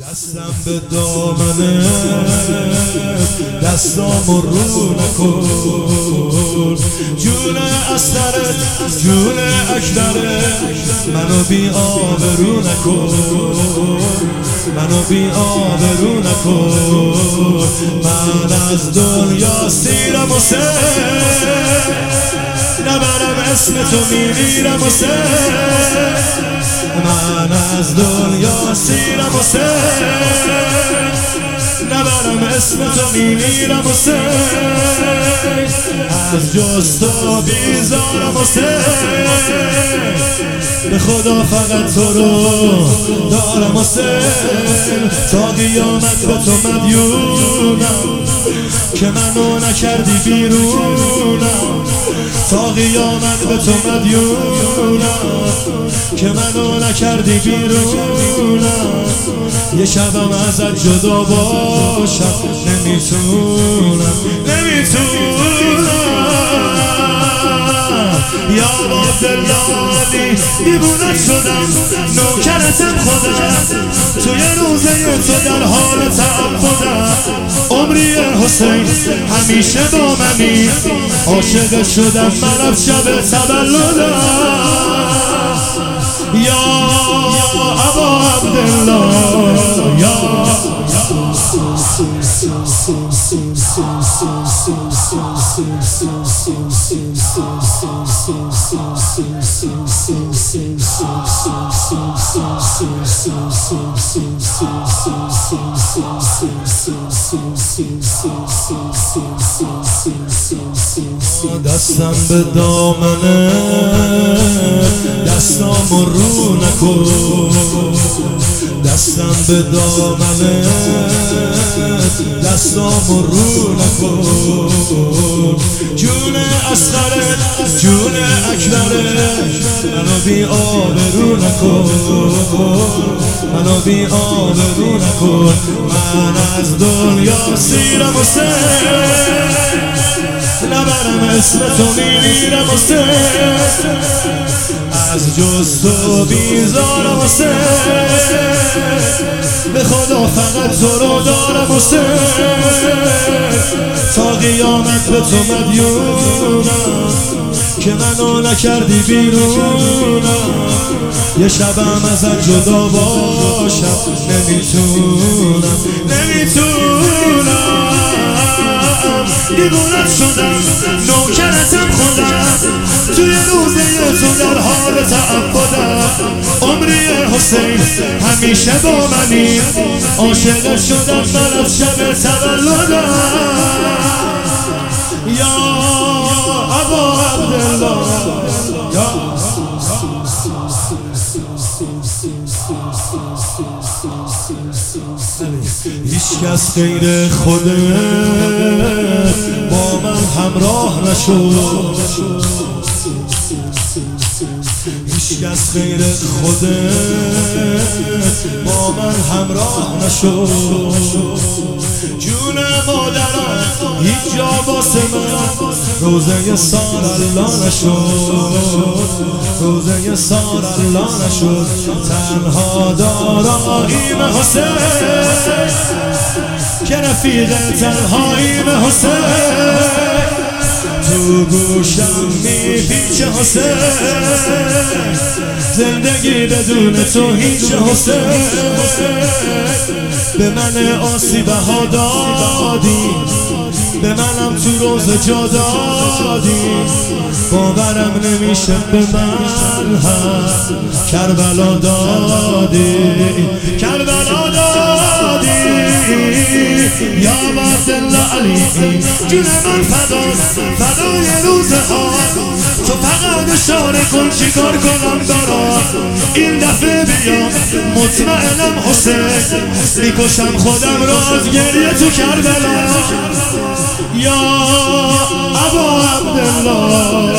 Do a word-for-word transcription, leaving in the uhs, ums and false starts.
دستم به دامنه دستامو رو نکن، جون اصغرت جون اکبرت منو بی آبرو نکن، منو بی آبرو نکن. من از دنیا سیرم و سر نبرم اسم تو میمیرم و سر، من از دنیا سیرم و سر نبرم اسم تو میمیرم و سر، از جز تو بیزارم و سر به خدا فقط تو رو دارم و سر، تا قیامت به تو مدیونم که منو نکردی بیرونم، تا قیامت به تو مدیونم که منو نکردی بیرونم. یه شبم ازت جدا باشم نمیتونم نمیتونم. یا عبدالله دیوونه شدم نوکرتم خودم، توی روزه تو در حال تعبدم. عمری حسین همیشه با منی، عاشق شدم من شب تولدم. یا ابا عبدالله یا دستم به دامنه دستامو رو نکن، دستم به دامنه دستامو رو نکن، جون اصغرت جون اکبرت منو بی آبرو نکن، منو بی آبرو نکن. من از دنیا سیرم و سر نبرم اسم تو میمیرم و سر، از جز تو بیزارم و سر به خدا فقط تو رو دارم و سر، تا قیامت به تو مدیونم که منو نکردی بیرونم. یه شبم ازت جدا باشم نمیتونم نمیتونم. دیوونت شدم نوکرتم خودم، توی روزه تو در حال تعبدم. عمری حسین همیشه با منی، عاشق شدم من از شب تولدم. یا ابا عبدالله یا هیچ کس غیر خودت با من همراه نشد، هیچ کس غیر خودت با من همراه نشد. جون مادرم هیچ جا واسه من روزه سال الله نشد، روزه سال الله نشد. تنها داراییم حسین که رفیق تنهاییم حسین، تو گوشم میپیچه حسین، زندگی بدون تو هیچ حسین. به من آسیبه ها دادی، به منم تو روز جا دادی، باورم نمیشه به من هم کربلا دادی، کربلا دادی. یا عبدالله علی جون من فداست، فدای روزها تو فقط اشاره کن چیکار کنم برات. این دفعه بیام مطمئنم حسین میکشم خودم را از گریه تو کربلا. یا ابا عبدالله